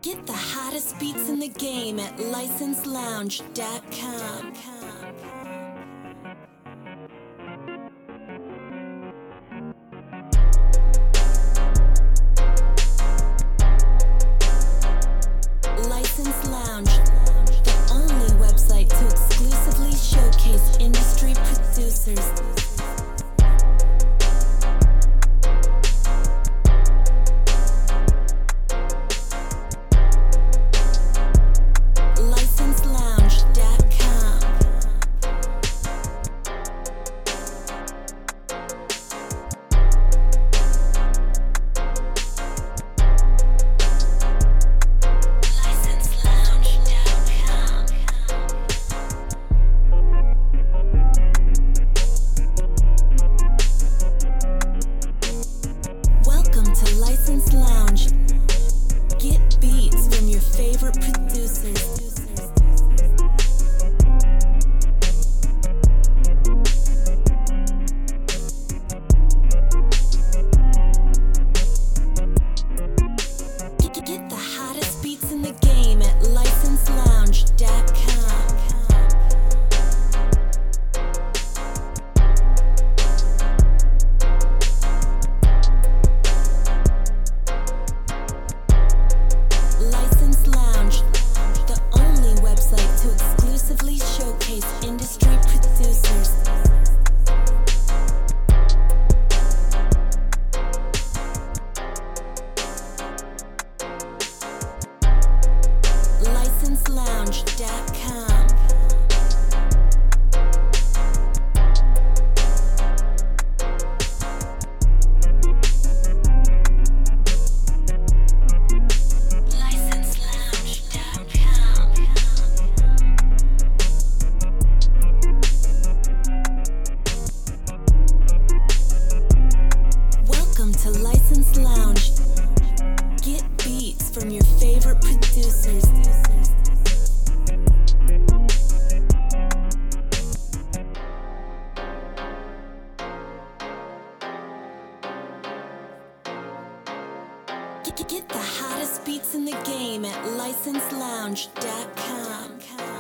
Get the hottest beats in the game at licenselounge.com. License Lounge, the only website to exclusively showcase industry producers. License Lounge. Get beats from your favorite producers. Get the hottest beats in the game at licenselounge.com. Industry producers. Licenselounge.com. To License Lounge. Get beats from your favorite producers. Get the hottest beats in the game at licenselounge.com.